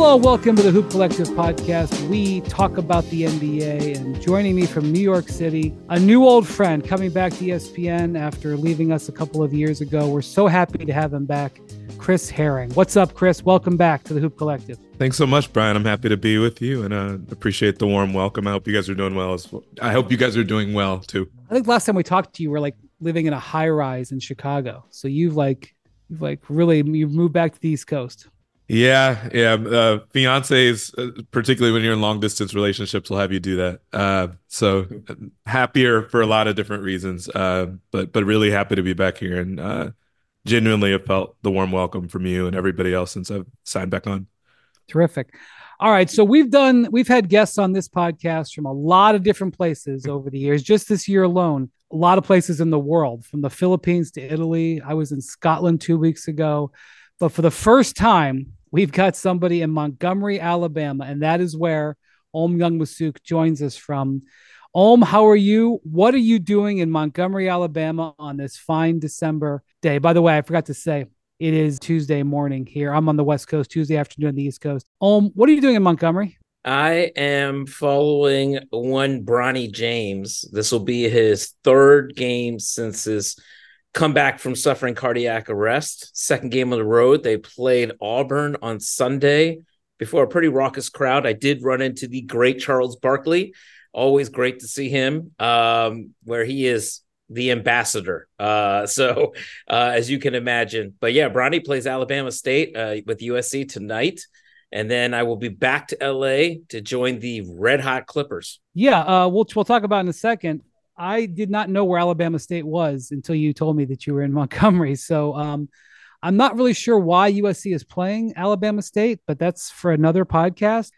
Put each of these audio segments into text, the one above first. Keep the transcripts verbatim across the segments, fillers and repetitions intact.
Hello, welcome to the Hoop Collective podcast. We talk about the N B A, and joining me from New York City, a new old friend coming back to E S P N after leaving us a couple of years ago. We're so happy to have him back, Chris Herring. What's up, Chris? Welcome back to the Hoop Collective. Thanks so much, Brian. I'm happy to be with you and uh, appreciate the warm welcome. I hope you guys are doing well as well. I hope you guys are doing well too. I think last time we talked to you, we were like living in a high rise in Chicago. So you've like, you've like really, you've moved back to the East Coast. Yeah, yeah. Uh, fiancés, uh, particularly when you're in long distance relationships, will have you do that. Uh, so happier for a lot of different reasons, uh, but but really happy to be back here and uh, genuinely have felt the warm welcome from you and everybody else since I've signed back on. Terrific. All right, so we've done we've had guests on this podcast from a lot of different places over the years. Just this year alone, a lot of places in the world, from the Philippines to Italy. I was in Scotland two weeks ago, but for the first time, we've got somebody in Montgomery, Alabama, and that is where Om Youngmisuk joins us from. Om, how are you? What are you doing in Montgomery, Alabama on this fine December day? By the way, I forgot to say, it is Tuesday morning here. I'm on the West Coast, Tuesday afternoon on the East Coast. Om, what are you doing in Montgomery? I am following one Bronny James. This will be his third game since his comeback from suffering cardiac arrest. Second game on the road. They played Auburn on Sunday before a pretty raucous crowd. I did run into the great Charles Barkley. Always great to see him, um, where he is the ambassador. Uh, so uh, as you can imagine, but yeah, Bronny plays Alabama State uh, with U S C tonight. And then I will be back to L A to join the Red Hot Clippers. Yeah, uh, we'll, we'll talk about in a second. I did not know where Alabama State was until you told me that you were in Montgomery. So um, I'm not really sure why U S C is playing Alabama State, but that's for another podcast.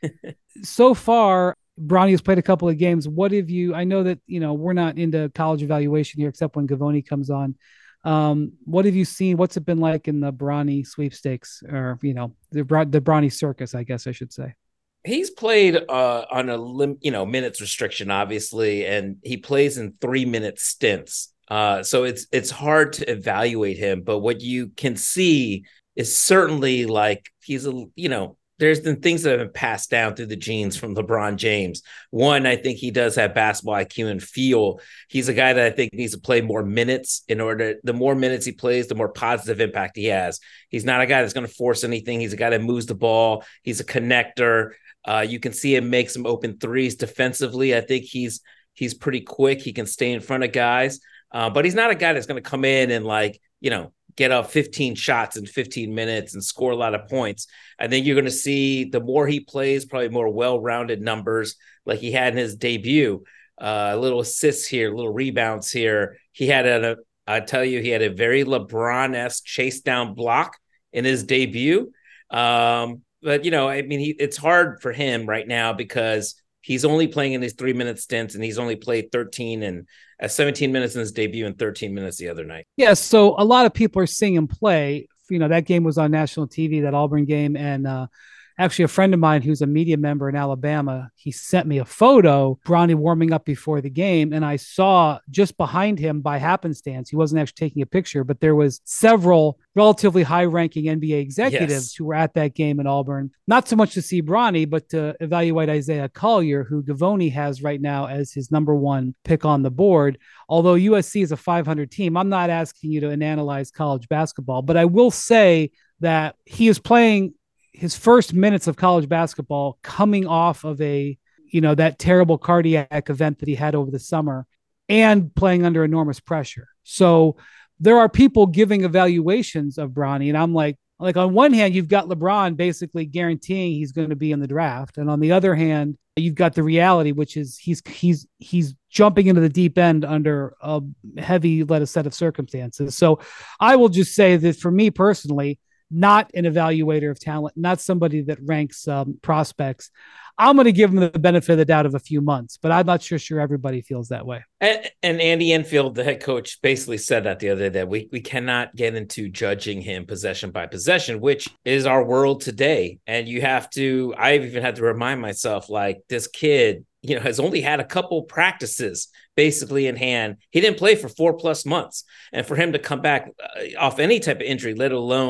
So far, Bronny has played a couple of games. What have you, I know that, you know, we're not into college evaluation here, except when Gavoni comes on. Um, what have you seen? What's it been like in the Bronny sweepstakes, or, you know, the, the Bronny circus, I guess I should say? He's played uh, on a lim- you know minutes restriction, obviously, and he plays in three minute stints. Uh, so it's it's hard to evaluate him. But what you can see is certainly like he's a you know there's been things that have been passed down through the genes from LeBron James. One, I think he does have basketball I Q and feel. He's a guy that I think needs to play more minutes in order. The more minutes he plays, the more positive impact he has. He's not a guy that's going to force anything. He's a guy that moves the ball. He's a connector. Uh, you can see him make some open threes defensively. I think he's he's pretty quick. He can stay in front of guys, uh, but he's not a guy that's going to come in and like, you know, get up fifteen shots in fifteen minutes and score a lot of points. I think you're going to see the more he plays, probably more well-rounded numbers like he had in his debut. Uh, a little assists here, little rebounds here. He had a, I tell you, he had a very LeBron-esque chase down block in his debut. Um, But, you know, I mean, he, it's hard for him right now because he's only playing in these three minute stints, and he's only played thirteen and uh, seventeen minutes in his debut and thirteen minutes the other night. Yeah. So a lot of people are seeing him play. You know, that game was on national T V, that Auburn game. And uh, actually, a friend of mine who's a media member in Alabama, he sent me a photo, Bronny warming up before the game. And I saw just behind him by happenstance, he wasn't actually taking a picture, but there was several relatively high-ranking N B A executives yes. who were at that game in Auburn. Not so much to see Bronny, but to evaluate Isaiah Collier, who Gavoni has right now as his number one pick on the board. Although U S C is a five hundred team, I'm not asking you to analyze college basketball, but I will say that he is playing his first minutes of college basketball coming off of a, you know, that terrible cardiac event that he had over the summer and playing under enormous pressure. So there are people giving evaluations of Bronny, and I'm like, like on one hand, you've got LeBron basically guaranteeing he's going to be in the draft. And on the other hand, you've got the reality, which is he's, he's, he's jumping into the deep end under a heavy let a set of circumstances. So I will just say that for me personally, not an evaluator of talent, not somebody that ranks um, prospects. I'm going to give him the benefit of the doubt of a few months, but I'm not sure sure everybody feels that way. And, and Andy Enfield, the head coach, basically said that the other day, that we, we cannot get into judging him possession by possession, which is our world today. And you have to, I've even had to remind myself, like, this kid, you know, has only had a couple practices basically in hand. He didn't play for four plus months. And for him to come back uh, off any type of injury, let alone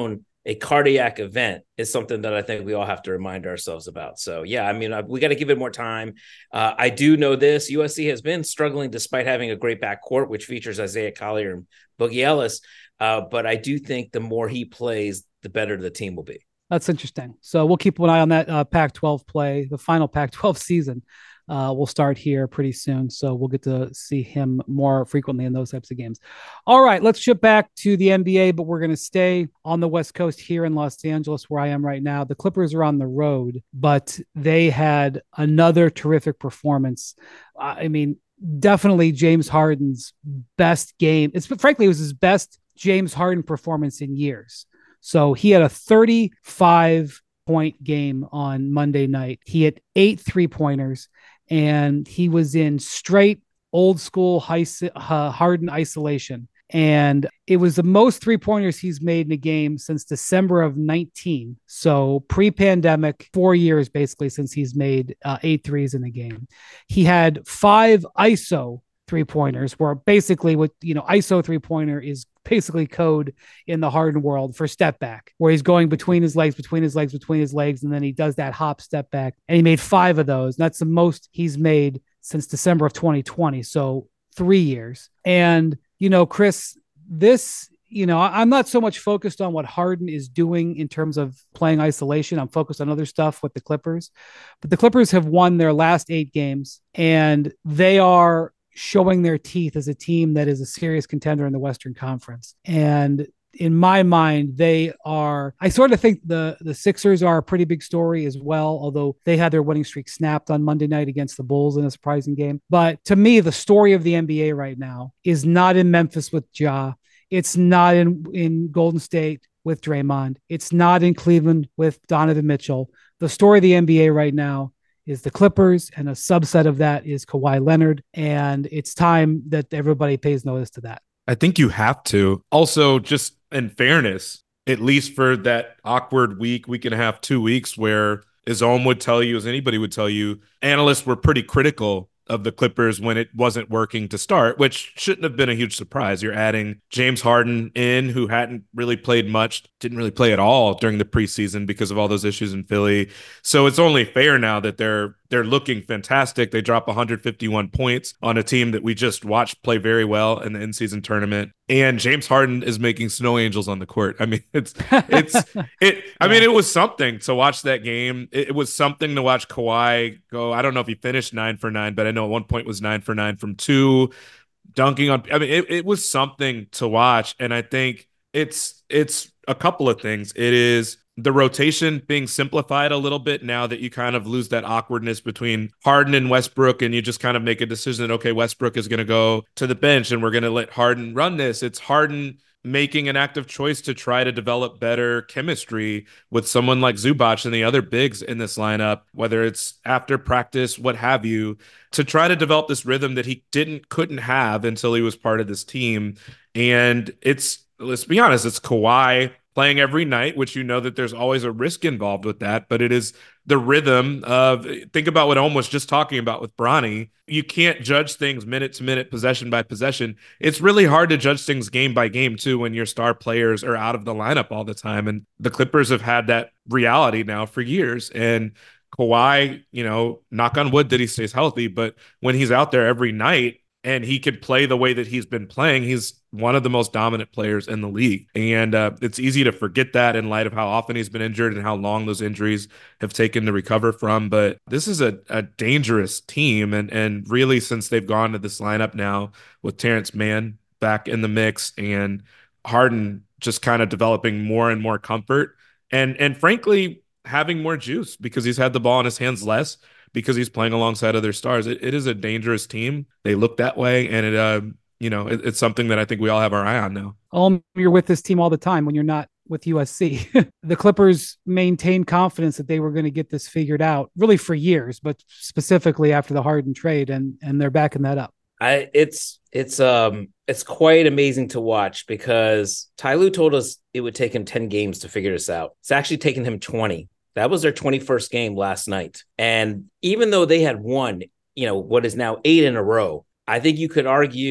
a cardiac event is something that I think we all have to remind ourselves about. So, yeah, I mean, we got to give it more time. Uh, I do know this. U S C has been struggling despite having a great backcourt, which features Isaiah Collier and Boogie Ellis. Uh, but I do think the more he plays, the better the team will be. That's interesting. So we'll keep an eye on that uh, Pac twelve play, the final Pac twelve season. Uh, will start here pretty soon. So we'll get to see him more frequently in those types of games. All right, let's shift back to the N B A, but we're going to stay on the West Coast here in Los Angeles, where I am right now. The Clippers are on the road, but they had another terrific performance. I mean, definitely James Harden's best game. It's frankly, it was his best James Harden performance in years. So he had a thirty-five point game on Monday night. He had eight three-pointers, and he was in straight old school high, uh, Harden isolation. And it was the most three-pointers he's made in a game since December of nineteen. So pre-pandemic, four years basically since he's made uh, eight threes in a game. He had five I S O three-pointers, where basically what, you know, I S O three-pointer is basically code in the Harden world for step back, where he's going between his legs, between his legs, between his legs, and then he does that hop step back. And he made five of those. And that's the most he's made since December of twenty twenty. So three years. And, you know, Chris, this, you know, I'm not so much focused on what Harden is doing in terms of playing isolation. I'm focused on other stuff with the Clippers. But the Clippers have won their last eight games, and they are showing their teeth as a team that is a serious contender in the Western Conference. And in my mind, they are, I sort of think the, the Sixers are a pretty big story as well, although they had their winning streak snapped on Monday night against the Bulls in a surprising game. But to me, the story of the N B A right now is not in Memphis with Ja. It's not in, in Golden State with Draymond. It's not in Cleveland with Donovan Mitchell. The story of the N B A right now is the Clippers, and a subset of that is Kawhi Leonard. And it's time that everybody pays notice to that. I think you have to. Also, just in fairness, at least for that awkward week, week and a half, two weeks where, as Ohm would tell you, as anybody would tell you, analysts were pretty critical of the Clippers when it wasn't working to start, which shouldn't have been a huge surprise. You're adding James Harden in, who hadn't really played much, didn't really play at all during the preseason because of all those issues in Philly. So it's only fair now that they're they're looking fantastic. They drop one hundred fifty-one points on a team that we just watched play very well in the in-season tournament. And James Harden is making snow angels on the court. I mean, it's it's it. I yeah. mean, it was something to watch that game. It, it was something to watch Kawhi go. I don't know if he finished nine for nine, but I know at one point was nine for nine from two, dunking on. I mean, it, it was something to watch. And I think it's it's a couple of things. It is the rotation being simplified a little bit now that you kind of lose that awkwardness between Harden and Westbrook, and you just kind of make a decision that, okay, Westbrook is going to go to the bench and we're going to let Harden run this. It's Harden making an active choice to try to develop better chemistry with someone like Zubac and the other bigs in this lineup, whether it's after practice, what have you, to try to develop this rhythm that he didn't, couldn't have until he was part of this team. And it's, let's be honest, it's Kawhi playing every night, which you know that there's always a risk involved with that, but it is the rhythm of, think about what Ohm was just talking about with Bronny. You can't judge things minute to minute, possession by possession. It's really hard to judge things game by game too when your star players are out of the lineup all the time. And the Clippers have had that reality now for years. And Kawhi, you know, knock on wood that he stays healthy, but when he's out there every night, and he could play the way that he's been playing, he's one of the most dominant players in the league. And uh, it's easy to forget that in light of how often he's been injured and how long those injuries have taken to recover from. But this is a, a dangerous team. And, and really, since they've gone to this lineup now with Terrence Mann back in the mix and Harden just kind of developing more and more comfort and, and frankly, having more juice because he's had the ball in his hands less, because he's playing alongside other stars. It, it is a dangerous team. They look that way. And it, uh, you know, it, it's something that I think we all have our eye on now. Um, you're with this team all the time when you're not with U S C. The Clippers maintained confidence that they were going to get this figured out really for years, but specifically after the Harden trade, and, and they're backing that up. I, it's, it's, um, it's quite amazing to watch because Ty Lue told us it would take him ten games to figure this out. It's actually taken him twenty. That was their twenty-first game last night. And even though they had won, you know, what is now eight in a row, I think you could argue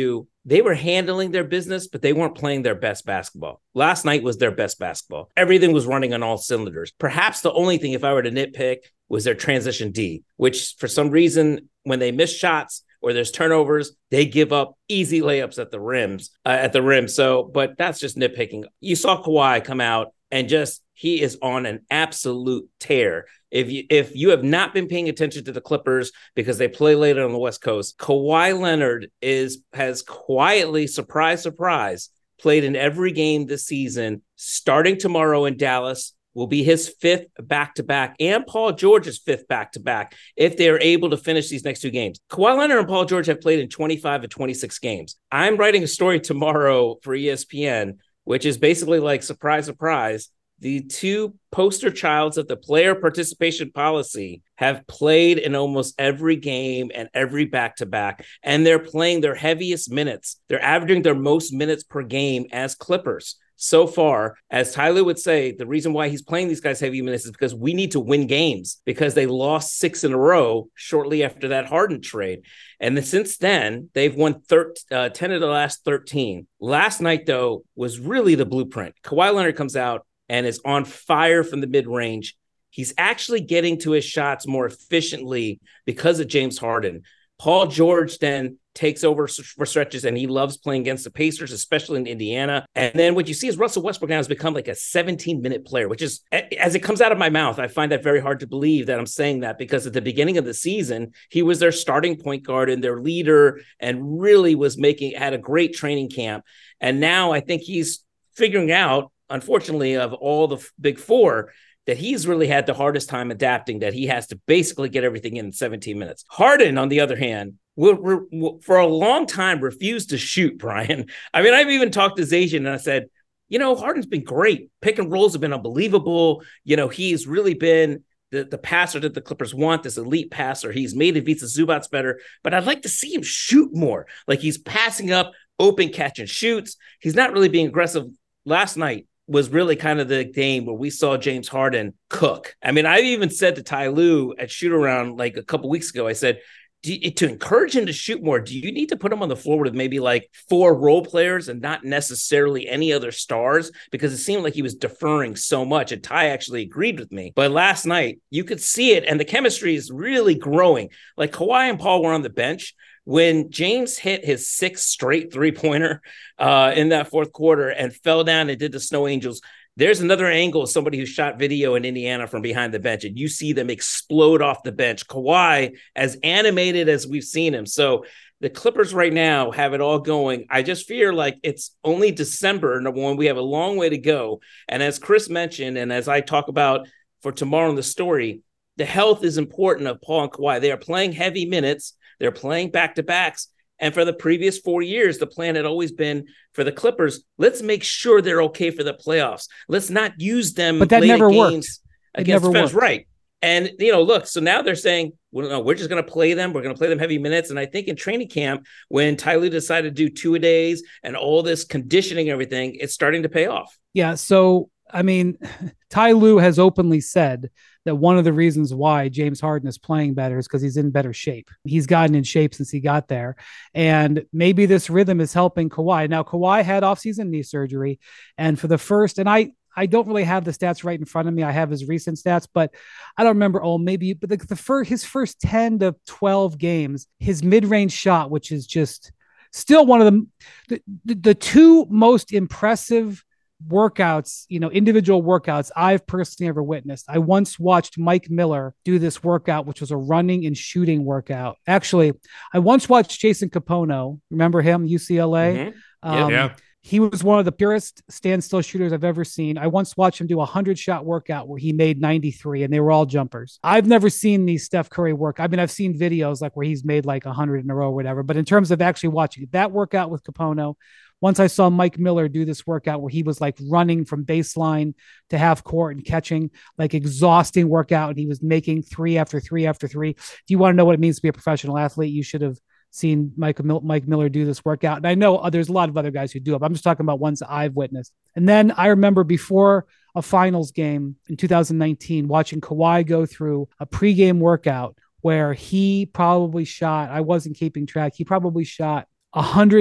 they were handling their business, but they weren't playing their best basketball. Last night was their best basketball. Everything was running on all cylinders. Perhaps the only thing, if I were to nitpick, was their transition D, which for some reason, when they miss shots or there's turnovers, they give up easy layups at the rims, uh, at the rim. So, but that's just nitpicking. You saw Kawhi come out and just, he is on an absolute tear. If you if you have not been paying attention to the Clippers because they play later on the West Coast, Kawhi Leonard is has quietly, surprise, surprise, played in every game this season. Starting tomorrow in Dallas will be his fifth back-to-back and Paul George's fifth back-to-back if they are able to finish these next two games. Kawhi Leonard and Paul George have played in twenty-five of twenty-six games. I'm writing a story tomorrow for E S P N, which is basically like, surprise, surprise, the two poster childs of the player participation policy have played in almost every game and every back-to-back, and they're playing their heaviest minutes. They're averaging their most minutes per game as Clippers so far. As Tyler would say, the reason why he's playing these guys heavy minutes is because we need to win games, because they lost six in a row shortly after that Harden trade. And then, since then, they've won thirteen, uh, ten of the last thirteen. Last night, though, was really the blueprint. Kawhi Leonard comes out and is on fire from the mid-range. He's actually getting to his shots more efficiently because of James Harden. Paul George then takes over for stretches, and he loves playing against the Pacers, especially in Indiana. And then what you see is Russell Westbrook now has become like a seventeen-minute player, which is, as it comes out of my mouth, I find that very hard to believe that I'm saying that, because at the beginning of the season, he was their starting point guard and their leader and really was making, had a great training camp. And now I think he's figuring out, unfortunately, of all the big four, that he's really had the hardest time adapting, that he has to basically get everything in seventeen minutes. Harden, on the other hand, will, will for a long time refused to shoot, Brian. I mean, I've even talked to Zajan and I said, you know, Harden's been great. Pick and rolls have been unbelievable. You know, he's really been the, the passer that the Clippers want, this elite passer. He's made Ivica Zubac better, but I'd like to see him shoot more. Like, he's passing up open catch and shoots. He's not really being aggressive. Last night was really kind of the game where we saw James Harden cook. I mean, I even said to Ty Lue at shoot around like a couple weeks ago, I said, do you, to encourage him to shoot more, do you need to put him on the floor with maybe like four role players and not necessarily any other stars? Because it seemed like he was deferring so much. And Ty actually agreed with me. But last night, you could see it, and the chemistry is really growing. Like, Kawhi and Paul were on the bench when James hit his sixth straight three-pointer uh, in that fourth quarter and fell down and did the Snow Angels. There's another angle of somebody who shot video in Indiana from behind the bench, and you see them explode off the bench. Kawhi, as animated as we've seen him. So the Clippers right now have it all going. I just fear like it's only December, number one. We have a long way to go. And as Chris mentioned, and as I talk about for tomorrow in the story, the health is important of Paul and Kawhi. They are playing heavy minutes. They're playing back-to-backs. And for the previous four years, the plan had always been for the Clippers, let's make sure they're okay for the playoffs. Let's not use them but that late never games worked. against never defense. worked. Right. And, you know, look, so now they're saying, well, no, we're just going to play them. We're going to play them heavy minutes. And I think in training camp, when Tyler decided to do two-a-days and all this conditioning and everything, it's starting to pay off. Yeah. So, I mean, Ty Lue has openly said that one of the reasons why James Harden is playing better is because he's in better shape. He's gotten in shape since he got there. And maybe this rhythm is helping Kawhi. Now, Kawhi had offseason knee surgery. And for the first, and I, I don't really have the stats right in front of me. I have his recent stats, but I don't remember. Oh, maybe, but the, the first, his first ten to twelve games, his mid-range shot, which is just still one of the, the, the, the two most impressive workouts, you know, individual workouts I've personally ever witnessed. I once watched Mike Miller do this workout, which was a running and shooting workout. Actually, I once watched Jason Capono. Remember him, U C L A? Mm-hmm. Um, yeah. He was one of the purest standstill shooters I've ever seen. I once watched him do a hundred shot workout where he made ninety-three and they were all jumpers. I've never seen these Steph Curry work. I mean, I've seen videos like where he's made like a hundred in a row or whatever, but in terms of actually watching that workout with Capono, once I saw Mike Miller do this workout where he was like running from baseline to half court and catching, like exhausting workout. And he was making three after three after three. Do you want to know what it means to be a professional athlete? You should have seen Mike, Mike Miller do this workout. And I know uh, there's a lot of other guys who do it, but I'm just talking about ones I've witnessed. And then I remember before a finals game in two thousand nineteen, watching Kawhi go through a pregame workout where he probably shot, I wasn't keeping track. He probably shot one hundred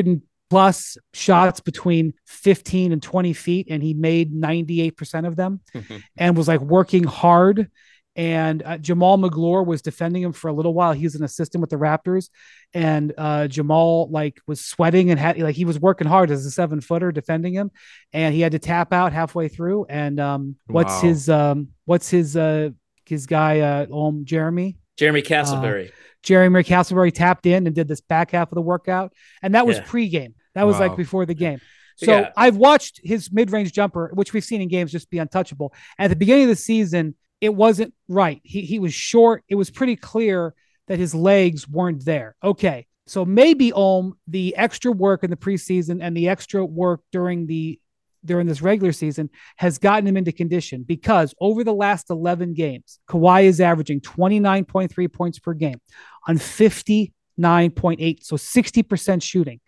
plus shots between fifteen and twenty feet, and he made ninety-eight percent of them and was like working hard. And uh, Jamal McGlure was defending him for a little while. He was an assistant with the Raptors, and uh, Jamal like was sweating and had like he was working hard as a seven footer defending him, and he had to tap out halfway through. And um, what's Wow. his um, what's his uh, his guy uh, um, Jeremy Jeremy Castleberry. Uh, Jeremy Castleberry tapped in and did this back half of the workout, and that was Yeah. pregame. That was Wow. like before the game. So Yeah. I've watched his mid-range jumper, which we've seen in games just be untouchable. At the beginning of the season, it wasn't right. He he was short. It was pretty clear that his legs weren't there. Okay. So maybe Ohm, the extra work in the preseason and the extra work during the during this regular season has gotten him into condition, because over the last eleven games, Kawhi is averaging twenty-nine point three points per game on fifty-nine point eight. So sixty percent shooting,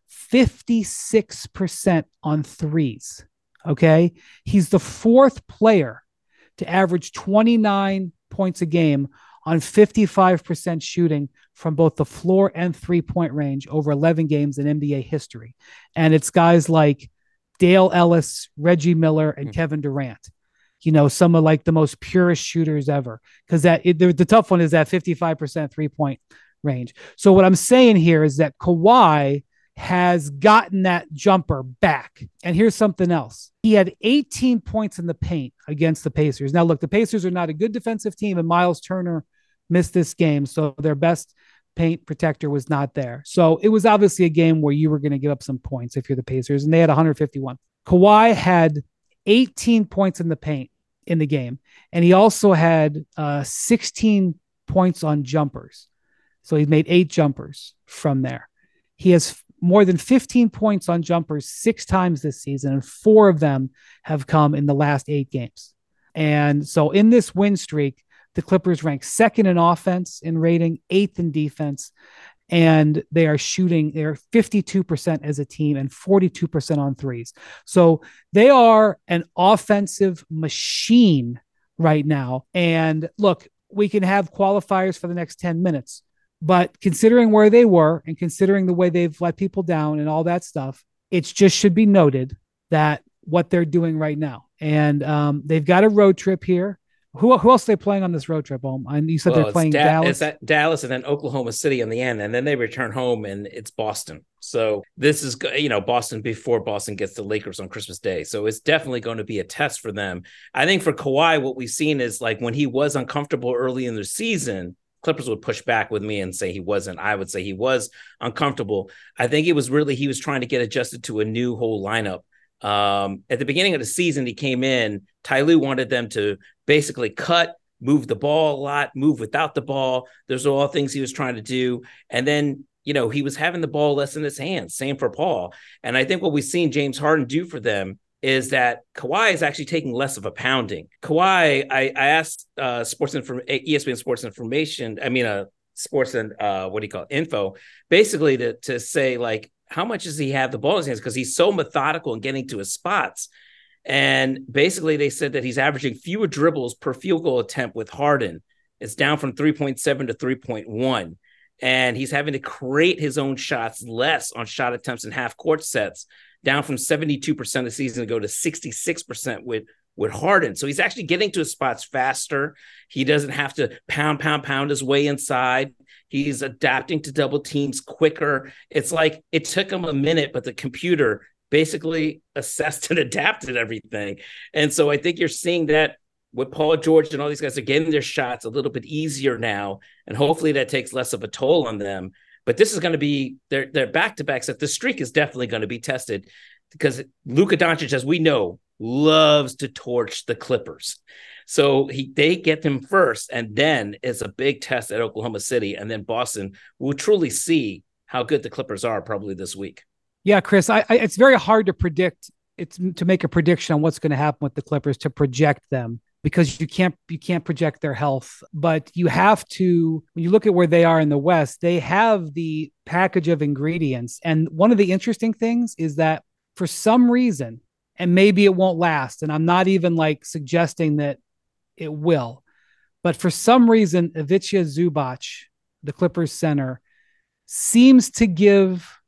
fifty-six percent on threes. Okay. He's the fourth player to average twenty-nine points a game on fifty-five percent shooting from both the floor and three-point range over eleven games in N B A history. And it's guys like Dale Ellis, Reggie Miller, and mm-hmm. Kevin Durant. You know, some of like the most purest shooters ever. Because that it, the, the tough one is that fifty-five percent three-point range. So what I'm saying here is that Kawhi has gotten that jumper back. And here's something else. He had eighteen points in the paint against the Pacers. Now, look, the Pacers are not a good defensive team, and Miles Turner missed this game, so their best paint protector was not there. So it was obviously a game where you were going to give up some points if you're the Pacers, and they had one hundred fifty-one. Kawhi had eighteen points in the paint in the game, and he also had uh, sixteen points on jumpers. So he made eight jumpers from there. He has more than fifteen points on jumpers six times this season, and four of them have come in the last eight games. And so in this win streak, the Clippers rank second in offense in rating, eighth in defense, and they are shooting, they're fifty-two percent as a team and forty-two percent on threes. So they are an offensive machine right now. And look, we can have qualifiers for the next ten minutes. But considering where they were and considering the way they've let people down and all that stuff, it just should be noted that what they're doing right now. And um, they've got a road trip here. Who who else are they playing on this road trip, Om? And you said well, they're playing da- Dallas. It's at Dallas and then Oklahoma City on the end, and then they return home and it's Boston. So this is, you know, Boston before Boston gets the Lakers on Christmas Day. So it's definitely going to be a test for them. I think for Kawhi, what we've seen is like when he was uncomfortable early in the season, Clippers would push back with me and say he wasn't. I would say he was uncomfortable. I think it was really, he was trying to get adjusted to a new whole lineup. Um, at the beginning of the season, he came in, Ty Lue wanted them to basically cut, move the ball a lot, move without the ball. Those are all things he was trying to do. And then, you know, he was having the ball less in his hands. Same for Paul. And I think what we've seen James Harden do for them is that Kawhi is actually taking less of a pounding. Kawhi, I, I asked uh, Sports Inform- E S P N Sports Information, I mean, uh, Sports and uh, what do you call it? Info, basically to to say like, how much does he have the ball in his hands? Because he's so methodical in getting to his spots. And basically they said that he's averaging fewer dribbles per field goal attempt with Harden. It's down from three point seven to three point one. And he's having to create his own shots less on shot attempts and half court sets, down from seventy-two percent a season ago to sixty-six percent with, with Harden. So he's actually getting to his spots faster. He doesn't have to pound, pound, pound his way inside. He's adapting to double teams quicker. It's like it took him a minute, but the computer basically assessed and adapted everything. And so I think you're seeing that with Paul George and all these guys are getting their shots a little bit easier now. And hopefully that takes less of a toll on them. But this is going to be their their back-to-backs. That the streak is definitely going to be tested because Luka Doncic, as we know, loves to torch the Clippers. So he they get them first, and then it's a big test at Oklahoma City, and then Boston will truly see how good the Clippers are probably this week. Yeah, Chris, I, I, it's very hard to predict. It's to make a prediction on what's going to happen with the Clippers, to project them, because you can't you can't project their health. But you have to, when you look at where they are in the West, they have the package of ingredients. And one of the interesting things is that for some reason, and maybe it won't last, and I'm not even like suggesting that it will, but for some reason, Ivica Zubac, the Clippers center, seems to give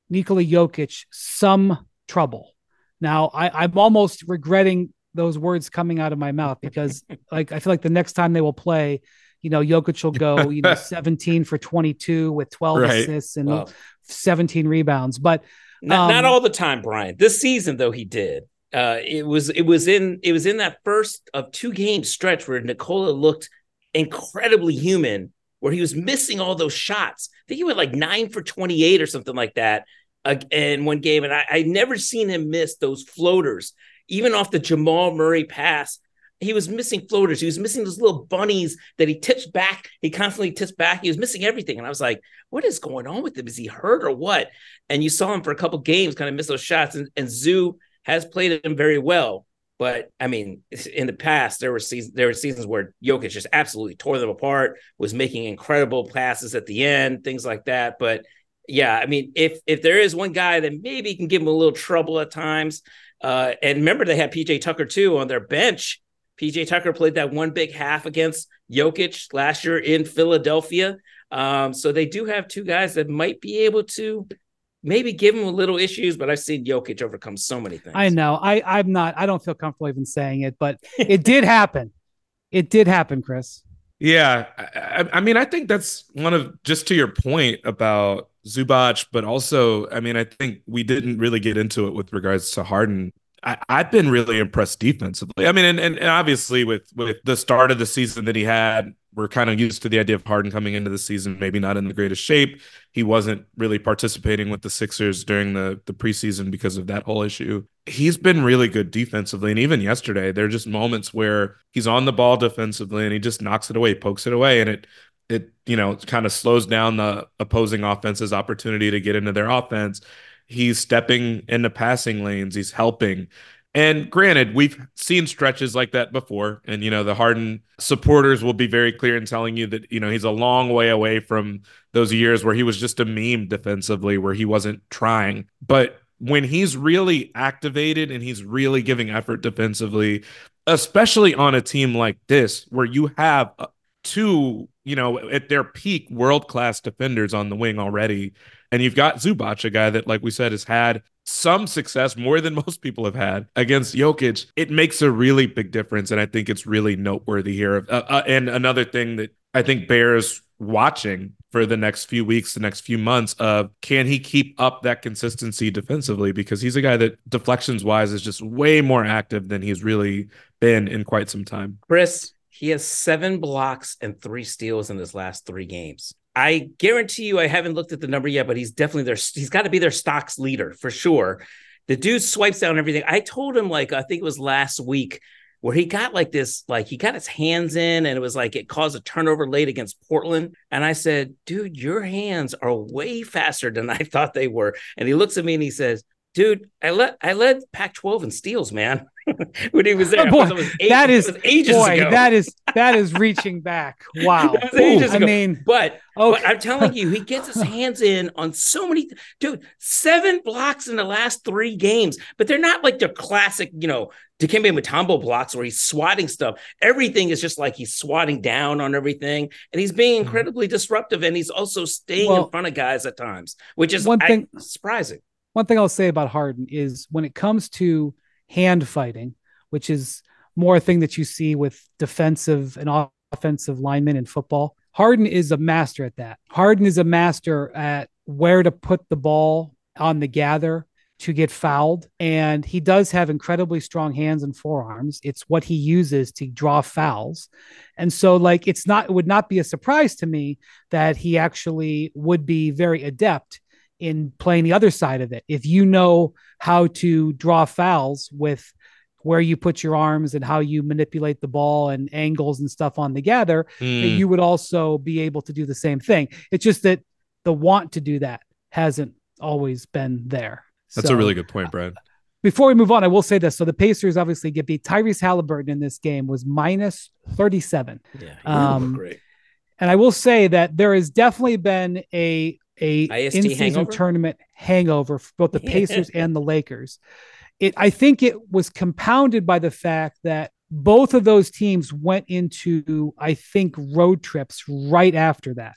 Nikola Jokic some trouble. Now, I, I'm almost regretting those words coming out of my mouth because like I feel like the next time they will play, you know, Jokic will go, you know, seventeen for twenty-two with twelve right. assists and well, seventeen rebounds. But not, um, not all the time, Brian. This season, though, he did. Uh, it was it was in it was in that first of two game stretch where Nikola looked incredibly human, where he was missing all those shots. I think he went like nine for twenty-eight or something like that uh, in one game. And I, I never seen him miss those floaters, even off the Jamal Murray pass. He was missing floaters. He was missing those little bunnies that he tips back. He constantly tips back. He was missing everything. And I was like, what is going on with him? Is he hurt or what? And you saw him for a couple games kind of miss those shots. And, and Zoo has played him very well. But, I mean, in the past, there were seasons, there were seasons where Jokic just absolutely tore them apart, was making incredible passes at the end, things like that. But, yeah, I mean, if if there is one guy that maybe can give him a little trouble at times, uh, and remember they had P J Tucker, too, on their bench. P J Tucker played that one big half against Jokic last year in Philadelphia. Um, so they do have two guys that might be able to maybe give him a little issues, but I've seen Jokic overcome so many things. I know. I, I'm not, I don't feel comfortable even saying it, but it did happen. It did happen, Chris. Yeah. I, I mean, I think that's one of, just to your point about Zubac, but also, I mean, I think we didn't really get into it with regards to Harden. I, I've been really impressed defensively. I mean, and, and, and obviously with, with the start of the season that he had, we're kind of used to the idea of Harden coming into the season, maybe not in the greatest shape. He wasn't really participating with the Sixers during the, the preseason because of that whole issue. He's been really good defensively. And even yesterday, there are just moments where he's on the ball defensively and he just knocks it away, pokes it away. And it, it, you know, kind of slows down the opposing offense's opportunity to get into their offense. He's stepping into passing lanes. He's helping. And granted, we've seen stretches like that before. And, you know, the Harden supporters will be very clear in telling you that, you know, he's a long way away from those years where he was just a meme defensively, where he wasn't trying. But when he's really activated and he's really giving effort defensively, especially on a team like this, where you have two, you know, at their peak world-class defenders on the wing already, and you've got Zubac, a guy that, like we said, has had some success, more than most people have had, against Jokic. It makes a really big difference, and I think it's really noteworthy here. Uh, uh, and another thing that I think bears watching for the next few weeks, the next few months, of can he keep up that consistency defensively? Because he's a guy that deflections-wise is just way more active than he's really been in quite some time. Chris, he has seven blocks and three steals in his last three games. I guarantee you, I haven't looked at the number yet, but he's definitely their, he's got to be their stocks leader for sure. The dude swipes down everything. I told him, like, I think it was last week, where he got like this, like he got his hands in and it was like, it caused a turnover late against Portland. And I said, dude, your hands are way faster than I thought they were. And he looks at me and he says, dude, I led, I led Pac twelve in steals, man. When he was there, oh, boy, it was eight, that is it was ages boy, ago. that is that is reaching back. Wow, Ooh, I ago. mean, but, okay. but I'm telling you, he gets his hands in on so many. Dude, seven blocks in the last three games, but they're not like the classic, you know, Dikembe Mutombo blocks where he's swatting stuff. Everything is just like he's swatting down on everything, and he's being incredibly disruptive, and he's also staying well, in front of guys at times, which is one thing I, surprising. One thing I'll say about Harden is when it comes to hand fighting, which is more a thing that you see with defensive and offensive linemen in football, Harden is a master at that. Harden is a master at where to put the ball on the gather to get fouled. And he does have incredibly strong hands and forearms. It's what he uses to draw fouls. And so like, it's not, it would not be a surprise to me that he actually would be very adept in playing the other side of it. If you know how to draw fouls with where you put your arms and how you manipulate the ball and angles and stuff on the gather, mm. that you would also be able to do the same thing. It's just that the want to do that hasn't always been there. That's so, a really good point, Brad. Uh, before we move on, I will say this. So the Pacers obviously get beat. Tyrese Halliburton in this game was minus thirty-seven. Yeah, um, great. And I will say that there has definitely been a a in-season hangover? tournament hangover for both the Pacers and the Lakers. It, I think it was compounded by the fact that both of those teams went into, I think, road trips right after that.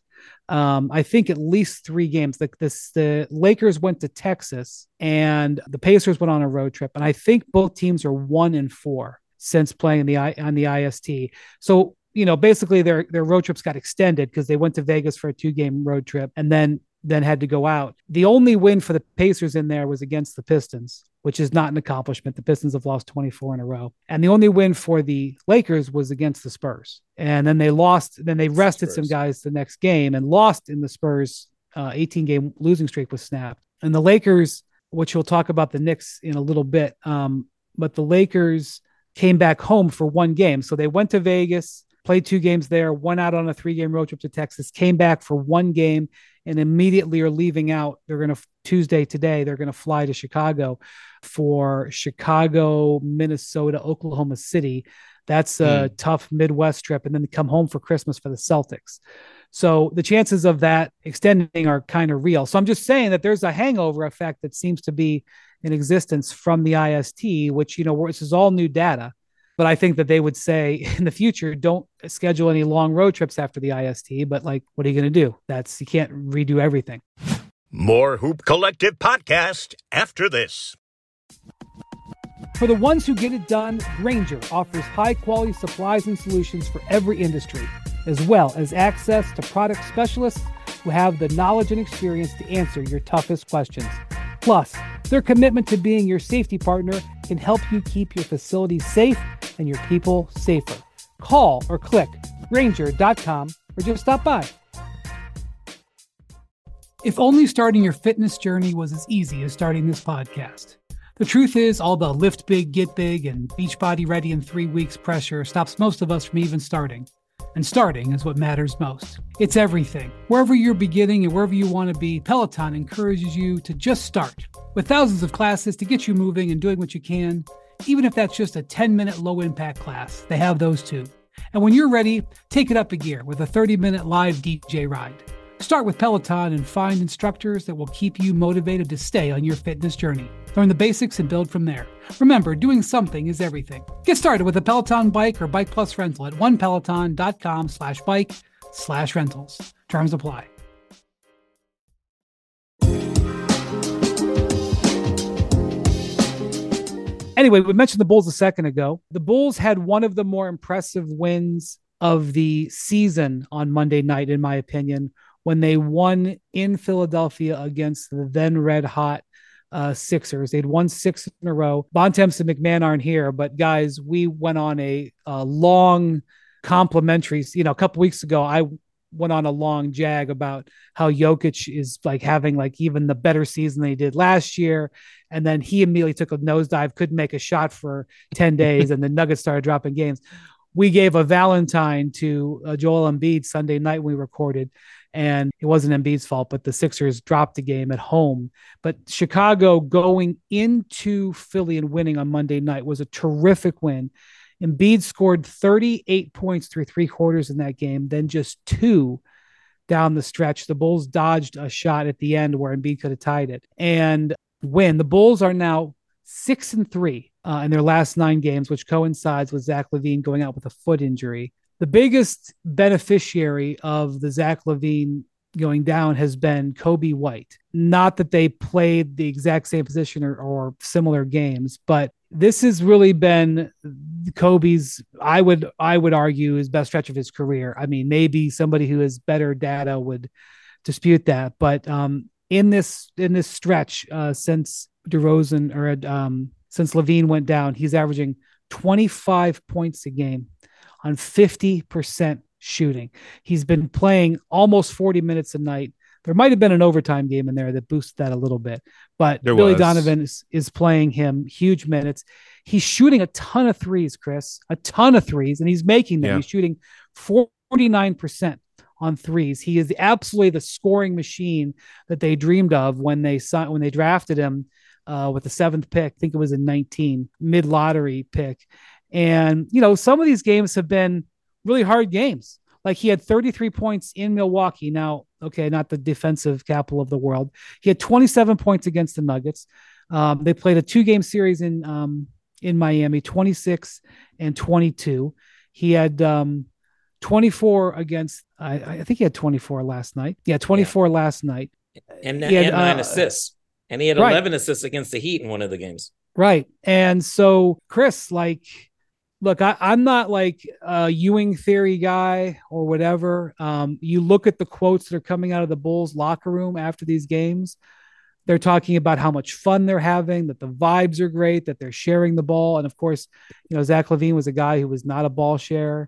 Um, I think at least three games. Like this, the Lakers went to Texas and the Pacers went on a road trip, and I think both teams are one and four since playing in the on the I S T. So you know, basically their their road trips got extended because they went to Vegas for a two game road trip and then then had to go out. The only win for the Pacers in there was against the Pistons, which is not an accomplishment. The Pistons have lost twenty-four in a row. And the only win for the Lakers was against the Spurs. And then they lost, then they rested some guys the next game and lost in the Spurs uh, eighteen game losing streak was snapped. And the Lakers, which we'll talk about the Knicks in a little bit, um, but the Lakers came back home for one game. So they went to Vegas, played two games there, went out on a three game road trip to Texas, came back for one game, and immediately are leaving out. They're going to Tuesday today, they're going to fly to Chicago for Chicago, Minnesota, Oklahoma City. That's a mm. tough Midwest trip. And then they come home for Christmas for the Celtics. So the chances of that extending are kind of real. So I'm just saying that there's a hangover effect that seems to be in existence from the I S T, which, you know, this is all new data. But I think that they would say in the future, don't schedule any long road trips after the I S T. But like, what are you going to do? That's, you can't redo everything. More Hoop Collective podcast after this. For the ones who get it done, Grainger offers high-quality supplies and solutions for every industry, as well as access to product specialists who have the knowledge and experience to answer your toughest questions. Plus, their commitment to being your safety partner can help you keep your facilities safe and your people safer. Call or click Grainger dot com or just stop by. If only starting your fitness journey was as easy as starting this podcast. The truth is, all the lift big, get big, and Beachbody ready in three weeks pressure stops most of us from even starting. And starting is what matters most. It's everything. Wherever you're beginning and wherever you want to be, Peloton encourages you to just start. With thousands of classes to get you moving and doing what you can, even if that's just a ten-minute low-impact class, they have those too. And when you're ready, take it up a gear with a thirty-minute live D J ride. Start with Peloton and find instructors that will keep you motivated to stay on your fitness journey. Learn the basics and build from there. Remember, doing something is everything. Get started with a Peloton bike or Bike Plus rental at onepeloton.com slash bike slash rentals. Terms apply. Anyway, we mentioned the Bulls a second ago. The Bulls had one of the more impressive wins of the season on Monday night, in my opinion, when they won in Philadelphia against the then red hot uh, Sixers. They'd won six in a row. Bontemps and McMahon aren't here, but guys, we went on a, a long complimentary, you know, a couple weeks ago, I went on a long jag about how Jokic is like having like even the better season than he did last year. And then he immediately took a nosedive, couldn't make a shot for ten days. And the Nuggets started dropping games. We gave a Valentine to uh, Joel Embiid Sunday night when we recorded, and it wasn't Embiid's fault, but the Sixers dropped the game at home. But Chicago going into Philly and winning on Monday night was a terrific win. Embiid scored thirty-eight points through three quarters in that game, then just two down the stretch. The Bulls dodged a shot at the end where Embiid could have tied it and win. The Bulls are now six and three. Uh, in their last nine games, which coincides with Zach LaVine going out with a foot injury. The biggest beneficiary of the Zach LaVine going down has been Coby White. Not that they played the exact same position or, or similar games, but this has really been Kobe's, I would, I would argue, his best stretch of his career. I mean, maybe somebody who has better data would dispute that, but um, in this, in this stretch uh, since DeRozan or um, since LaVine went down, he's averaging twenty-five points a game on fifty percent shooting. He's been playing almost forty minutes a night. There might have been an overtime game in there that boosted that a little bit, but there Billy was. Donovan is, is playing him huge minutes. He's shooting a ton of threes, Chris, a ton of threes, and he's making them. Yeah. He's shooting forty-nine percent on threes. He is absolutely the scoring machine that they dreamed of when they signed, when they drafted him uh, with the seventh pick. I think it was a nineteen mid lottery pick. And, you know, some of these games have been really hard games. Like he had thirty-three points in Milwaukee. Now, okay, not the defensive capital of the world. He had twenty-seven points against the Nuggets. Um, they played a two game series in, um, in Miami, twenty-six and twenty-two. He had, um, twenty-four against, I, I think he had twenty-four last night. Yeah, twenty-four yeah. last night. And, had, and nine uh, assists. And he had eleven right. assists against the Heat in one of the games. Right. And so, Chris, like, look, I, I'm not like a Ewing theory guy or whatever. Um, you look at the quotes that are coming out of the Bulls locker room after these games. They're talking about how much fun they're having, that the vibes are great, that they're sharing the ball. And of course, you know, Zach LaVine was a guy who was not a ball sharer.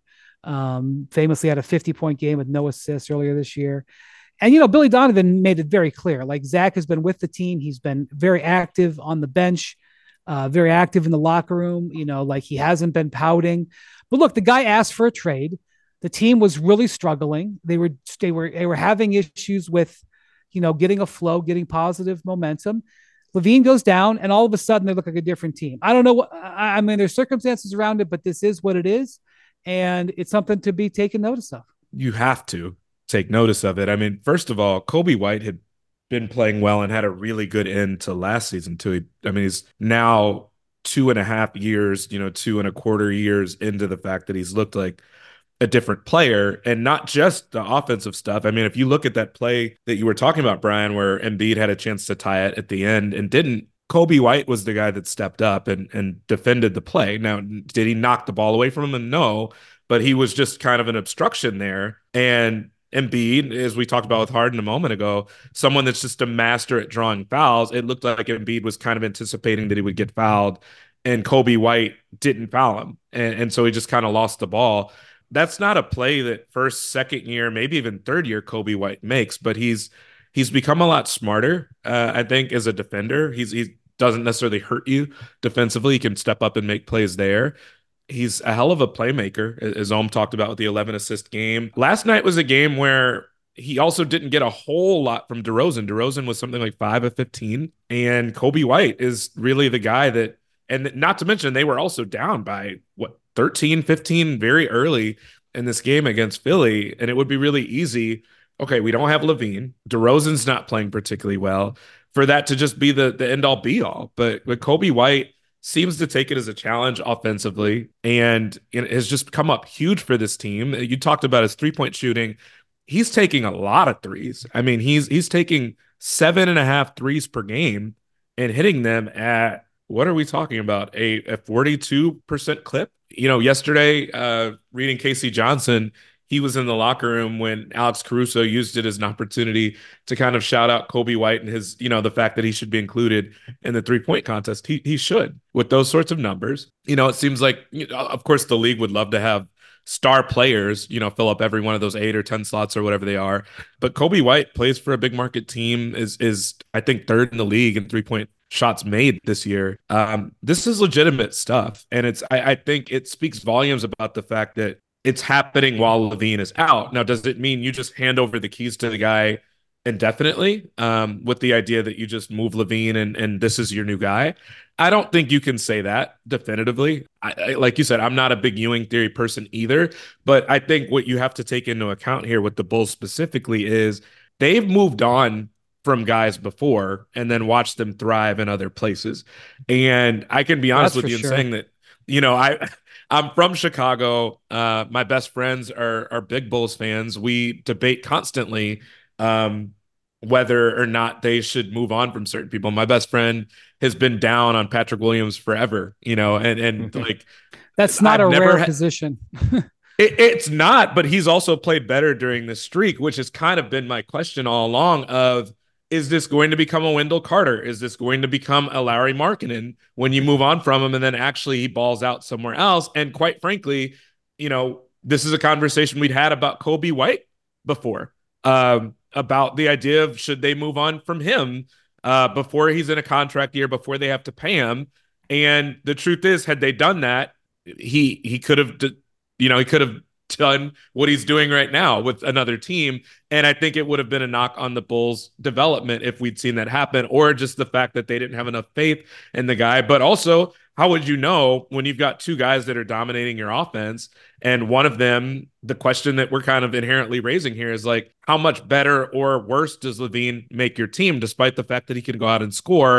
Um, famously had a fifty point game with no assists earlier this year. And, you know, Billy Donovan made it very clear, like Zach has been with the team. He's been very active on the bench, uh, very active in the locker room, you know, like he hasn't been pouting. But look, the guy asked for a trade. The team was really struggling. They were, they were, they were having issues with, you know, getting a flow, getting positive momentum. LaVine goes down and all of a sudden they look like a different team. I don't know what, I mean, there's circumstances around it, but this is what it is. And it's something to be taken notice of. You have to take notice of it. I mean, first of all, Coby White had been playing well and had a really good end to last season too. He, I mean, he's now two and a half years, you know, two and a quarter years into the fact that he's looked like a different player, and not just the offensive stuff. I mean, if you look at that play that you were talking about, Brian, where Embiid had a chance to tie it at the end and didn't, Coby White was the guy that stepped up and, and defended the play. Now, did he knock the ball away from him? And no, but he was just kind of an obstruction there. And Embiid, as we talked about with Harden a moment ago, someone that's just a master at drawing fouls. It looked like Embiid was kind of anticipating that he would get fouled, and Coby White didn't foul him. And, and so he just kind of lost the ball. That's not a play that first, second year, maybe even third year Coby White makes, but he's he's become a lot smarter, uh, I think, as a defender. He's he doesn't necessarily hurt you defensively. He can step up and make plays there. He's a hell of a playmaker, as Ohm talked about with the eleven assist game. Last night was a game where he also didn't get a whole lot from DeRozan. DeRozan was something like five of fifteen, and Coby White is really the guy that, and not to mention they were also down by, what, thirteen, fifteen very early in this game against Philly, and it would be really easy. Okay, we don't have LaVine. DeRozan's not playing particularly well, for that to just be the, the end-all be-all. But, but Coby White seems to take it as a challenge offensively, and it has just come up huge for this team. You talked about his three-point shooting. He's taking a lot of threes. I mean, he's he's taking seven and a half threes per game and hitting them at, what are we talking about, a, a forty-two percent clip? You know, yesterday, uh, reading Casey Johnson, he was in the locker room when Alex Caruso used it as an opportunity to kind of shout out Coby White and his, you know, the fact that he should be included in the three-point contest. He he should, with those sorts of numbers. You know, it seems like, you know, of course, the league would love to have star players, you know, fill up every one of those eight or ten slots or whatever they are. But Coby White plays for a big market team, is, is I think, third in the league in three-point shots made this year. Um, this is legitimate stuff. And it's, I, I think it speaks volumes about the fact that it's happening while LaVine is out. Now, does it mean you just hand over the keys to the guy indefinitely, um, with the idea that you just move LaVine and, and this is your new guy? I don't think you can say that definitively. I, I, like you said, I'm not a big Ewing theory person either, but I think what you have to take into account here with the Bulls specifically is they've moved on from guys before and then watched them thrive in other places. And I can be honest That's with you sure. in saying that, you know, I, I'm from Chicago. Uh, my best friends are, are big Bulls fans. We debate constantly um, whether or not they should move on from certain people. My best friend has been down on Patrick Williams forever, you know, and, and like, that's not I've a rare ha- position. it, it's not, but he's also played better during this streak, which has kind of been my question all along of, is this going to become a Wendell Carter? Is this going to become a Lauri Markkanen when you move on from him and then actually he balls out somewhere else? And quite frankly, you know, this is a conversation we'd had about Coby White before, um, about the idea of should they move on from him uh, before he's in a contract year, before they have to pay him. And the truth is, had they done that, he he could have, you know, he could have done what he's doing right now with another team. And I think it would have been a knock on the Bulls development if we'd seen that happen, or just the fact that they didn't have enough faith in the guy. But also, how would you know when you've got two guys that are dominating your offense, and one of them, the question that we're kind of inherently raising here is like, how much better or worse does LaVine make your team, despite the fact that he can go out and score?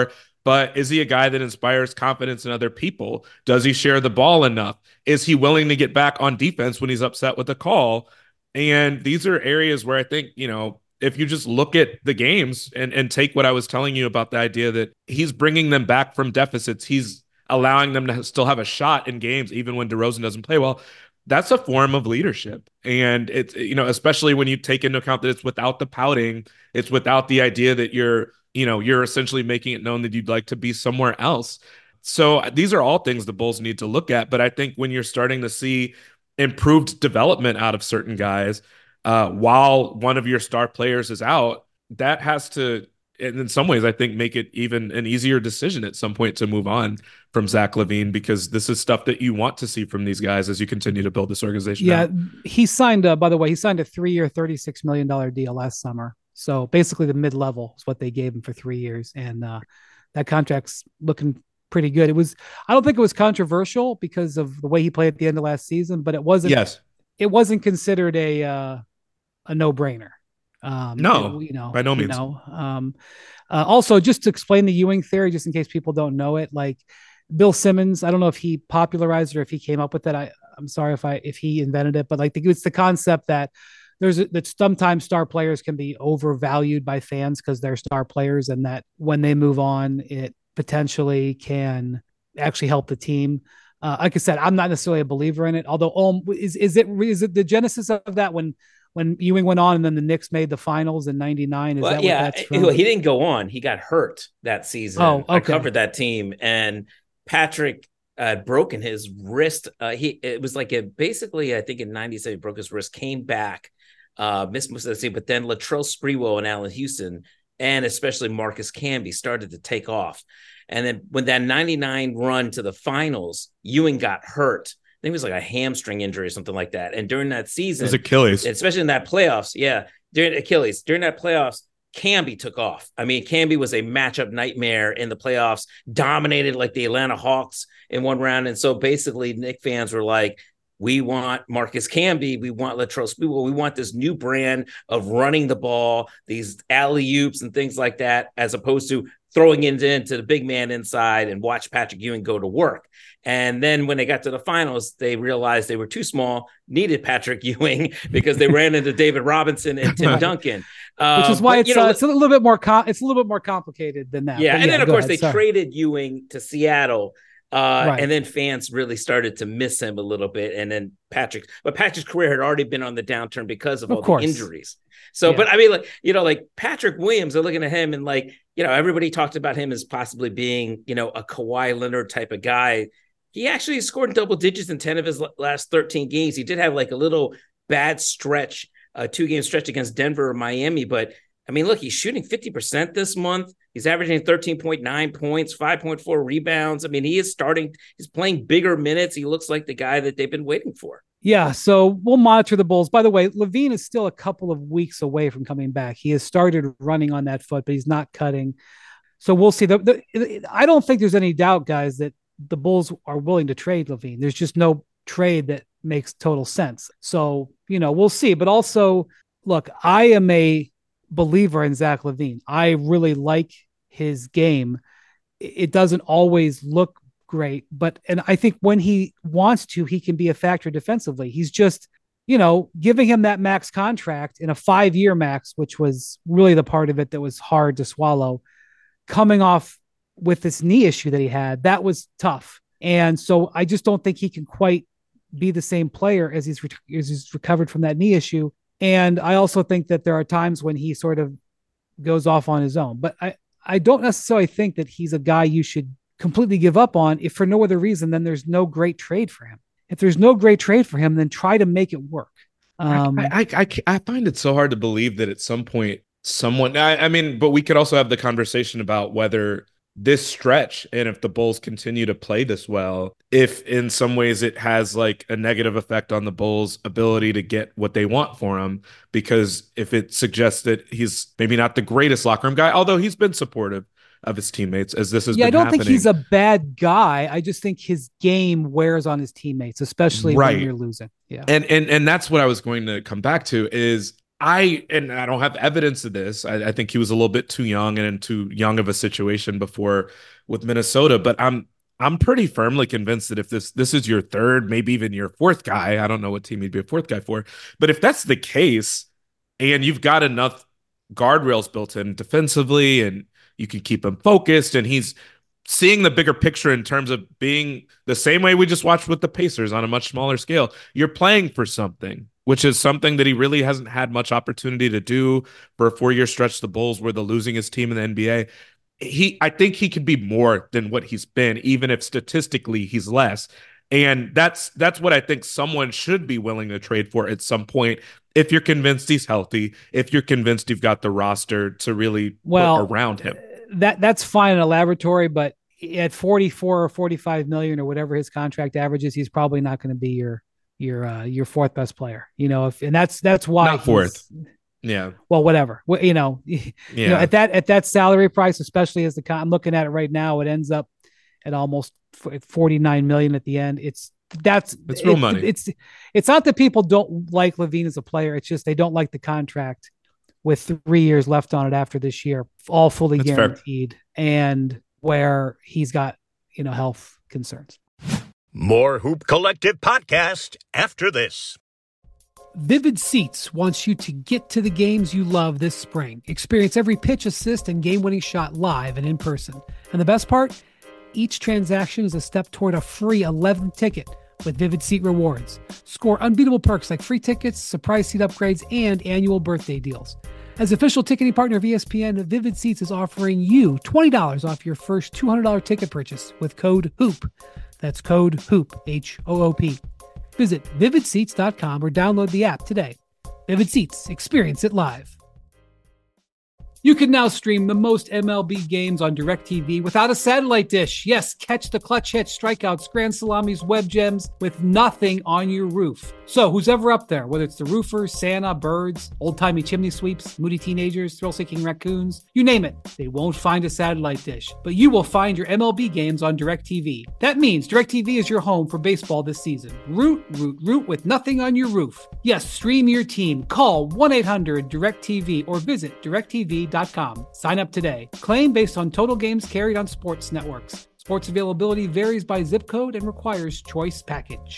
but is he a guy that inspires confidence in other people? Does he share the ball enough? Is he willing to get back on defense when he's upset with the call? And these are areas where I think, you know, if you just look at the games and, and take what I was telling you about the idea that he's bringing them back from deficits, he's allowing them to still have a shot in games, even when DeRozan doesn't play well. That's a form of leadership. And it's, you know, especially when you take into account that it's without the pouting, it's without the idea that you're, you know, you're essentially making it known that you'd like to be somewhere else. So these are all things the Bulls need to look at. But I think when you're starting to see improved development out of certain guys, uh, while one of your star players is out, that has to, and in some ways, I think, make it even an easier decision at some point to move on from Zach LaVine, because this is stuff that you want to see from these guys as you continue to build this organization. Yeah, out. he signed, uh, by the way, he signed a three-year, thirty-six million dollars deal last summer. So basically the mid-level is what they gave him for three years. And uh, that contract's looking pretty good. It was, I don't think it was controversial because of the way he played at the end of last season, but it wasn't, yes, it wasn't considered a, uh, a no-brainer. Um, no, it, you know, by no means. You know, um, uh, also, just to explain the Ewing theory, just in case people don't know it, like Bill Simmons, I don't know if he popularized it or if he came up with it. I, I'm sorry if I if he invented it, but like the, it's the concept that there's a, that sometimes star players can be overvalued by fans because they're star players, and that when they move on, it potentially can actually help the team. Uh, like I said, I'm not necessarily a believer in it. Although, um, is is it is it the genesis of that when? When Ewing went on and then the Knicks made the finals in ninety-nine? Is well, that yeah, what that's from? He didn't go on. He got hurt that season. Oh, okay. I covered that team, and Patrick uh, broken his wrist. Uh, he It was like a basically, I think in ninety-seven, he broke his wrist, came back, uh, missed most of the season, but then Latrell Sprewell and Allen Houston, and especially Marcus Camby started to take off. And then when that ninety-nine run to the finals, Ewing got hurt. I think it was like a hamstring injury or something like that. And during that season, it was Achilles, especially in that playoffs. Yeah. During Achilles, during that playoffs, Camby took off. I mean, Camby was a matchup nightmare in the playoffs, dominated like the Atlanta Hawks in one round. And so basically Knick fans were like, we want Marcus Camby. We want Latrell Sprewell. We want this new brand of running the ball, these alley-oops and things like that, as opposed to throwing it into the big man inside and watch Patrick Ewing go to work. And then when they got to the finals, they realized they were too small, needed Patrick Ewing because they ran into David Robinson and Tim Duncan. Um, Which is why but, it's you know, uh, it's a little bit more com- it's a little bit more complicated than that. Yeah, But and then of course ahead, they sorry. traded Ewing to Seattle. Uh, Right. And then fans really started to miss him a little bit. And then Patrick, but Patrick's career had already been on the downturn because of, Of all course. the injuries. So, Yeah. but I mean, like, you know, like Patrick Williams, they're looking at him and like, you know, everybody talked about him as possibly being, you know, a Kawhi Leonard type of guy. He actually scored double digits in ten of his last thirteen games. He did have like a little bad stretch, a two game stretch against Denver or Miami, but I mean, look, he's shooting fifty percent this month. He's averaging thirteen point nine points, five point four rebounds. I mean, he is starting, he's playing bigger minutes. He looks like the guy that they've been waiting for. Yeah, so we'll monitor the Bulls. By the way, LaVine is still a couple of weeks away from coming back. He has started running on that foot, but he's not cutting. So we'll see. The, the, I don't think there's any doubt, guys, that the Bulls are willing to trade LaVine. There's just no trade that makes total sense. So, you know, we'll see. But also, look, I am a believer in Zach LaVine. I really like his game. It doesn't always look great, but and I think when he wants to, he can be a factor defensively. He's just, you know, giving him that max contract in a five-year max, which was really the part of it that was hard to swallow, coming off with this knee issue that he had. That was tough. And so I just don't think he can quite be the same player as he's, re- as he's recovered from that knee issue. And I also think that there are times when he sort of goes off on his own, but I, I don't necessarily think that he's a guy you should completely give up on. If for no other reason, then there's no great trade for him. If there's no great trade for him, then try to make it work. Um, I, I, I, I find it so hard to believe that at some point someone, I, I mean, but we could also have the conversation about whether this stretch and if the Bulls continue to play this well, if in some ways it has like a negative effect on the Bulls' ability to get what they want for him, because if it suggests that he's maybe not the greatest locker room guy, although he's been supportive of his teammates as this has yeah, been I don't happening. think he's a bad guy. I just think his game wears on his teammates, especially Right. when you're losing. Yeah. And and and that's what I was going to come back to is I and I don't have evidence of this. I, I think he was a little bit too young and in too young of a situation before with Minnesota. But I'm I'm pretty firmly convinced that if this this is your third, maybe even your fourth guy, I don't know what team he'd be a fourth guy for, but if that's the case, and you've got enough guardrails built in defensively, and you can keep him focused, and he's seeing the bigger picture in terms of being the same way we just watched with the Pacers on a much smaller scale. You're playing for something, which is something that he really hasn't had much opportunity to do for a four-year stretch. The Bulls were the losingest team in the N B A. He, I think he could be more than what he's been, even if statistically he's less. And that's that's what I think someone should be willing to trade for at some point. If you're convinced he's healthy, if you're convinced you've got the roster to really well put around him. That that's fine in a laboratory, but at forty-four or forty-five million or whatever his contract averages, he's probably not going to be your your uh, your fourth best player. You know, if and that's that's why not fourth. Yeah. Well, whatever. Well, you know, yeah. you know, at that at that salary price, especially as the I'm looking at it right now, it ends up at almost forty-nine million at the end. It's that's it's real it, money. It's it's not that people don't like LaVine as a player. It's just they don't like the contract with three years left on it after this year, all fully That's guaranteed, fair. and where he's got, you know, health concerns. More Hoop Collective podcast after this. Vivid Seats wants you to get to the games you love this spring. Experience every pitch, assist, and game-winning shot live and in person. And the best part? Each transaction is a step toward a free eleventh ticket with Vivid Seat Rewards. Score unbeatable perks like free tickets, surprise seat upgrades, and annual birthday deals. As official ticketing partner of E S P N, Vivid Seats is offering you twenty dollars off your first two hundred dollars ticket purchase with code HOOP. That's code HOOP, H O O P. Visit vivid seats dot com or download the app today. Vivid Seats, experience it live. You can now stream the most M L B games on DirecTV without a satellite dish. Yes, catch the clutch hits, strikeouts, grand salamis, web gems with nothing on your roof. So who's ever up there, whether it's the roofers, Santa, birds, old-timey chimney sweeps, moody teenagers, thrill-seeking raccoons, you name it, they won't find a satellite dish. But you will find your M L B games on DirecTV. That means DirecTV is your home for baseball this season. Root, root, root with nothing on your roof. Yes, stream your team. Call one eight hundred direct T V or visit direct T V dot com. Sign up today. Claim based on total games carried on sports networks. Sports availability varies by zip code and requires choice package.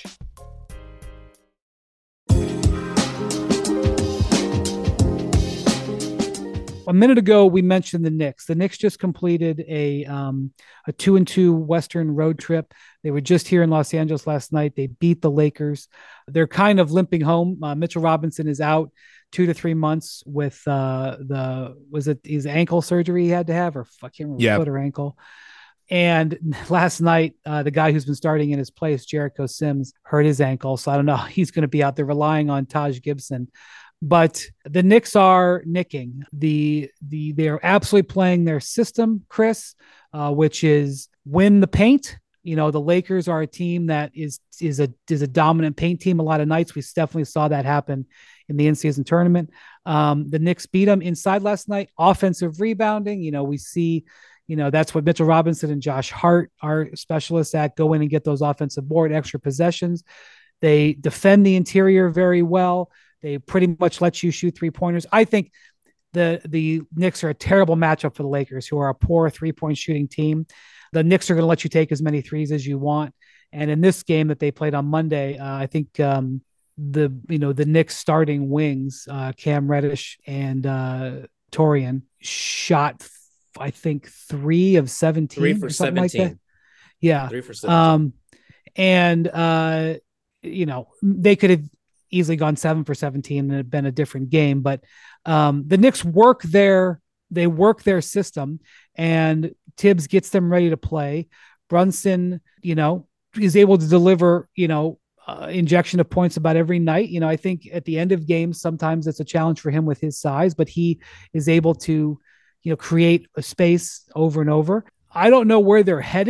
A minute ago, we mentioned the Knicks. The Knicks just completed a um, a two and two Western road trip. They were just here in Los Angeles last night. They beat the Lakers. They're kind of limping home. Uh, Mitchell Robinson is out two to three months with uh, the was it his ankle surgery he had to have, or I can't remember, yeah. foot or ankle. And last night, uh, the guy who's been starting in his place, Jericho Sims, hurt his ankle. So I don't know. He's going to be out there relying on Taj Gibson. But the Knicks are nicking. The the they're absolutely playing their system, Chris, uh, which is win the paint. You know, the Lakers are a team that is is a is a dominant paint team a lot of nights. We definitely saw that happen in the in-season tournament. Um, the Knicks beat them inside last night. Offensive rebounding. You know, we see, you know, that's what Mitchell Robinson and Josh Hart are specialists at. Go in and get those offensive board, extra possessions. They defend the interior very well. They pretty much let you shoot three-pointers. I think the the Knicks are a terrible matchup for the Lakers, who are a poor three-point shooting team. The Knicks are going to let you take as many threes as you want. And in this game that they played on Monday, uh, I think um, the you know the Knicks starting wings, uh, Cam Reddish and uh, Torian, shot I think three of seventeen, three for or something seventeen. like that. Yeah, three for seventeen. Um, and uh, you know they could have easily gone seven for seventeen and it'd been a different game. But um, the Knicks work their, they work their system, and Tibbs gets them ready to play. Brunson, you know, is able to deliver, you know, uh, injection of points about every night. You know, I think at the end of games, sometimes it's a challenge for him with his size, but he is able to, you know, create a space over and over. I don't know where they're headed,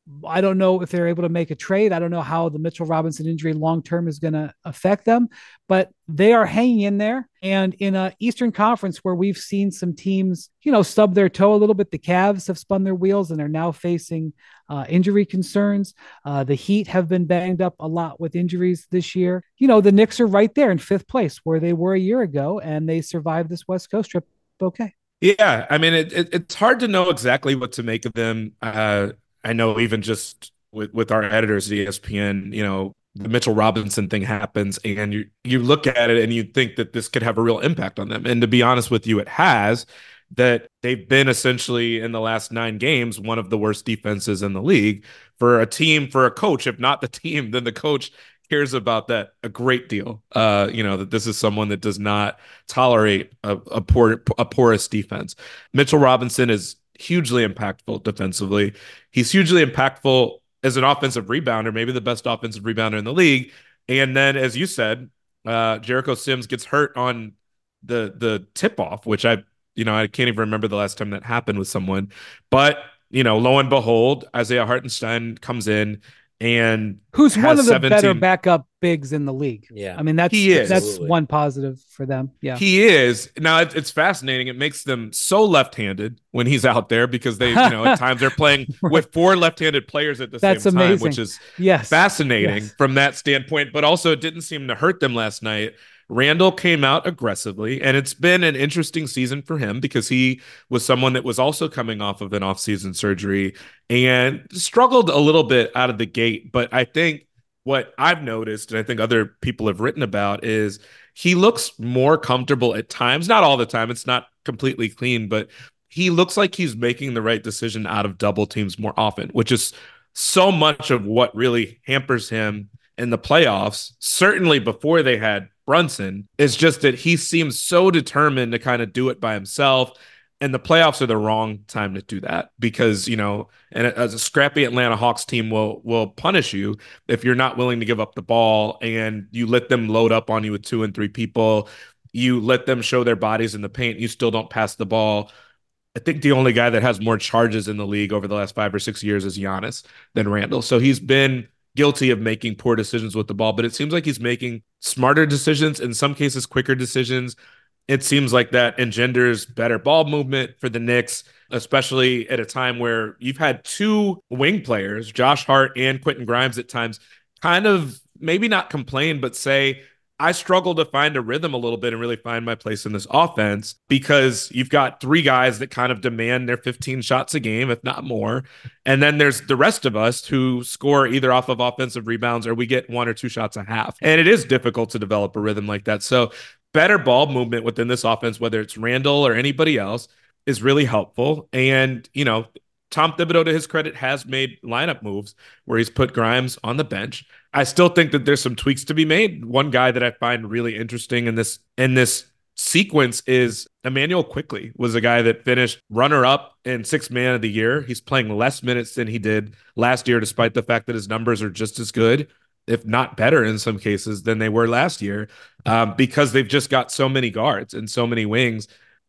I don't know if they're able to make a trade. I don't know how the Mitchell Robinson injury long-term is going to affect them, but they are hanging in there. And in a Eastern Conference where we've seen some teams, you know, stub their toe a little bit, the Cavs have spun their wheels and are now facing uh, injury concerns. Uh, the Heat have been banged up a lot with injuries this year. You know, the Knicks are right there in fifth place where they were a year ago, and they survived this West Coast trip. Okay. Yeah. I mean, it, it, it's hard to know exactly what to make of them. Uh, I know even just with, with our editors at E S P N, you know, the Mitchell Robinson thing happens and you you look at it and you think that this could have a real impact on them. And to be honest with you, it has. That they've been essentially in the last nine games, one of the worst defenses in the league. For a team, for a coach, if not the team, then the coach cares about that a great deal. Uh, you know, that this is someone that does not tolerate a, a poor a porous defense. Mitchell Robinson is hugely impactful defensively. He's hugely impactful as an offensive rebounder, maybe the best offensive rebounder in the league. And then, as you said, uh, Jericho Sims gets hurt on the the tip off, which I, you know, I can't even remember the last time that happened with someone. But, you know, lo and behold, Isaiah Hartenstein comes in and who's one of the seventeen better backup bigs in the league. Yeah. I mean, that's He is. that's Absolutely. one positive for them. Yeah. He is. Now, it, it's fascinating. It makes them so left-handed when he's out there because they, you know, at times they're playing Right. with four left-handed players at the That's same time, amazing. which is Yes. fascinating Yes. from that standpoint. But also, it didn't seem to hurt them last night. Randall came out aggressively, and it's been an interesting season for him because he was someone that was also coming off of an off-season surgery and struggled a little bit out of the gate. But I think what I've noticed, and I think other people have written about, is he looks more comfortable at times. Not all the time. It's not completely clean, but he looks like he's making the right decision out of double teams more often, which is so much of what really hampers him in the playoffs, certainly before they had Brunson, is just that he seems so determined to kind of do it by himself. And the playoffs are the wrong time to do that because, you know, and as a scrappy Atlanta Hawks team will will punish you if you're not willing to give up the ball and you let them load up on you with two and three people. You let them show their bodies in the paint. You still don't pass the ball. I think the only guy that has more charges in the league over the last five or six years is Giannis than Randall. So he's been guilty of making poor decisions with the ball, but it seems like he's making smarter decisions, in some cases quicker decisions. It seems like that engenders better ball movement for the Knicks, especially at a time where you've had two wing players, Josh Hart and Quentin Grimes at times, kind of maybe not complain, but say, I struggle to find a rhythm a little bit and really find my place in this offense because you've got three guys that kind of demand their fifteen shots a game, if not more. And then there's the rest of us who score either off of offensive rebounds or we get one or two shots a half. And it is difficult to develop a rhythm like that. So better ball movement within this offense, whether it's Randall or anybody else, is really helpful. And, you know, Tom Thibodeau, to his credit, has made lineup moves where he's put Grimes on the bench. I still think that there's some tweaks to be made. One guy that I find really interesting in this in this sequence is Emmanuel Quickley, was a guy that finished runner-up in sixth man of the year. He's playing less minutes than he did last year, despite the fact that his numbers are just as good, if not better in some cases, than they were last year, um, because they've just got so many guards and so many wings.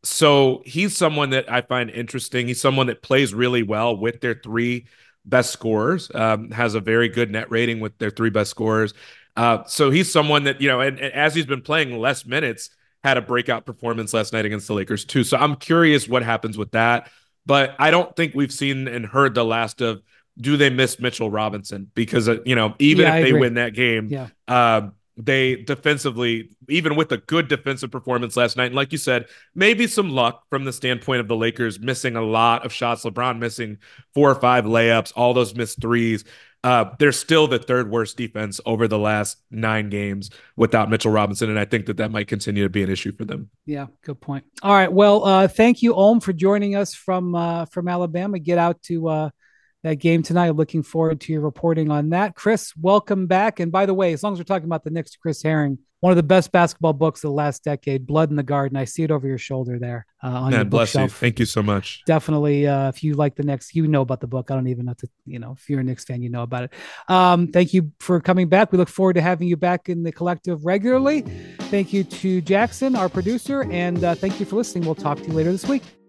So he's someone that I find interesting. He's someone that plays really well with their three best scorers, um, has a very good net rating with their three best scorers. Uh, so he's someone that, you know, and, and as he's been playing less minutes, had a breakout performance last night against the Lakers too. So I'm curious what happens with that. But I don't think we've seen and heard the last of, do they miss Mitchell Robinson? Because, uh, you know, even Yeah, if I they agree. win that game, Yeah. uh, they defensively, even with a good defensive performance last night, and like you said, maybe some luck from the standpoint of the Lakers missing a lot of shots, LeBron missing four or five layups, all those missed threes. Uh, they're still the third worst defense over the last nine games without Mitchell Robinson, and I think that that might continue to be an issue for them. Yeah, good point. All right. Well, uh, thank you, Olm, for joining us from uh, from Alabama. Get out to uh, that game tonight. Looking forward to your reporting on that. Chris, welcome back. And by the way, as long as we're talking about the Knicks, Chris Herring, one of the best basketball books of the last decade, Blood in the Garden. I see it over your shoulder there uh, on your Man, bless you. bookshelf. Thank you so much. Definitely, uh, if you like the Knicks, you know about the book. I don't even know to, you know, if you're a Knicks fan, you know about it. Um, thank you for coming back. We look forward to having you back in the collective regularly. Thank you to Jackson, our producer, and uh, thank you for listening. We'll talk to you later this week.